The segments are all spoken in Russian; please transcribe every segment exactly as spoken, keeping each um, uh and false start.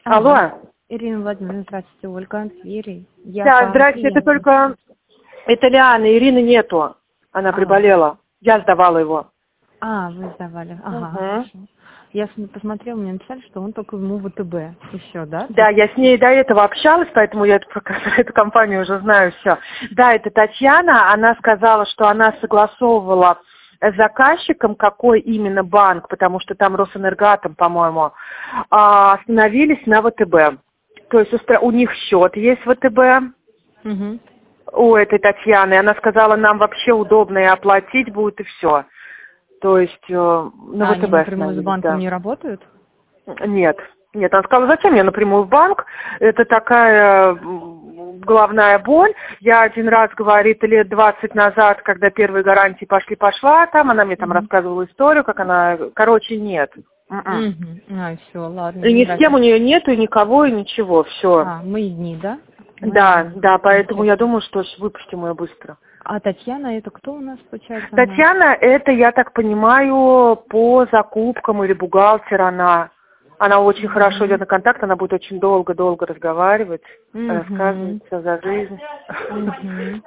Алло. Ага. Ирина Владимировна, здравствуйте, Ольга Анфири. Я Да, по здрасте, это клиенту. только... Это Лиана, Ирины нету. Она А. приболела. Я сдавала его. А, вы сдавали. Ага, Угу. хорошо. Я с- посмотрела, мне написали, что он только ему ВТБ. Еще, да? Да, я с ней до этого общалась, поэтому я эту, эту компанию уже знаю все. Да, это Татьяна, она сказала, что она согласовывала с заказчиком, какой именно банк, потому что там Росэнергатом, по-моему, а, остановились на ВТБ. То есть у, у них счет есть ВТБ, Угу. у этой Татьяны. Она сказала, нам вообще удобно и оплатить будет, и все. То есть э, на А они ВТБ напрямую с остановились, банком да. не работают? Нет. Нет, она сказала, зачем я напрямую в банк? Это такая м, головная боль. Я один раз, говорит, лет двадцать назад, когда первые гарантии пошли, пошла там, она мне там Мгм. рассказывала историю, как она... Короче, нет. М-м. Угу. А, все, ладно. И Не ни с кем у нравится. нее нету, и никого, и ничего, все. А, мы дни, да? Мы Да, одни. да, поэтому я Замечательно. думаю, что выпустим ее быстро. А Татьяна, это кто у нас, получается, она? Татьяна, это, я так понимаю, по закупкам или бухгалтер она. Она очень Мгм. хорошо идет на контакт, она будет очень долго-долго разговаривать, Мгм. рассказывать всё за жизнь. Мгм.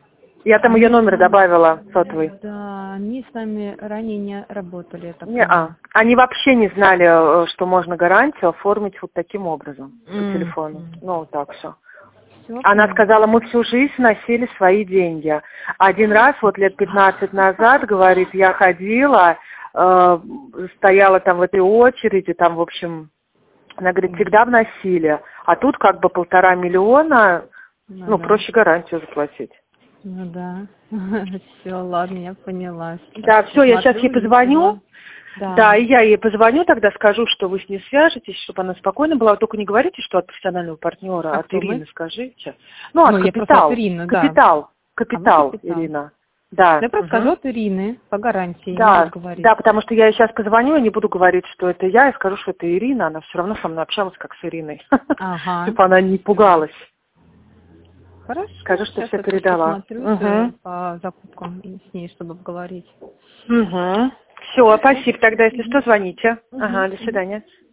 Я там ее Они с номер нами, добавила, сотовый. да, они с нами ранее не работали, я так Не-а. понимаю. Они вообще не знали, э, что можно гарантию оформить вот таким образом, по Мгм. телефону. Ну, вот так все. Все, Она поняла. сказала, мы всю жизнь носили свои деньги. Один раз, вот лет пятнадцать назад, говорит, я ходила, э, стояла там в этой очереди, там, в общем, она говорит, всегда вносили. А тут как бы полтора миллиона, Ну, ну, да. проще гарантию заплатить. Ну да. Все, ладно, я поняла. Да, все, я сейчас ей Посмотрю, если позвоню. вам- Да, Да. и я ей позвоню, тогда скажу, что вы с ней свяжетесь, чтобы она спокойно была. Только не говорите, что от профессионального партнера, А от кто мы? Ирины скажите. Ну, от Ну, я просто от Капитал. Ирины, да. Капитал. А вы Капитал, капитал. Ирина. Да. Я просто скажу Мгм. от Ирины по гарантии, не Да, буду говорить. да, потому что я ей сейчас позвоню и не буду говорить, что это я, и скажу, что это Ирина. Она все равно со мной общалась, как с Ириной. Ага. Чтобы она не пугалась. Хорошо, Скажу, что сейчас все я тоже передала. посмотрю Угу. по закупкам с ней, чтобы поговорить. Угу. Все, Хорошо. спасибо. Тогда, если что, звоните. Угу. Ага, до Угу. свидания.